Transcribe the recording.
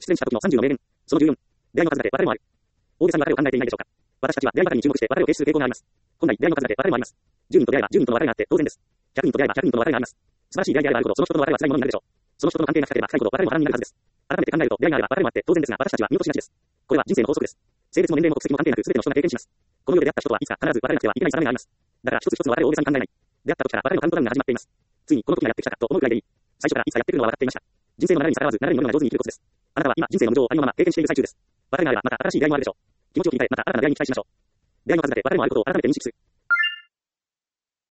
出演した時の30の名言。その14。出会いの数だけ別れもある。大げさに別れを考えていないでしょうか。私たちは出会いばかりに注目して別れを軽視する傾向があります。本来出会いの数だけ別れもあります。10人と出会えば10人との別れがあって当然です。100人と出会えば100人との別れがあります。素晴らしい出会いであればあるほど、その人との別れは辛いものになるでしょう。その人との関係が深ければ深いほど別れも波乱になるはずです。改めて考えると、出会いがあれば別れもあって当然ですが、私たちは見落としがちです。これは人生の法則です。性別も年齢も国籍も関係なく、全ての人が経験します。この世で出会った人とはいつか必ず別れなくてはいけない定めがあります。だから一つ一つの別れを大げさに考えない。出会った時から別れのカウントダウンが始まっています。ついにこの時がやってきたかと思うくらいでいい。最初からいつかやってくるのは分かっていました。人生の流れに逆らわず、流れに乗るのが上手に生きることです。あなたは今人生の無常をありのまま経験している最中です。別れがあればまた新しい出会いもあるでしょう。気持ちを切り替え、また新たな出会いに期待しましょう。出会いの数だけ別れもあることを改めて認識する。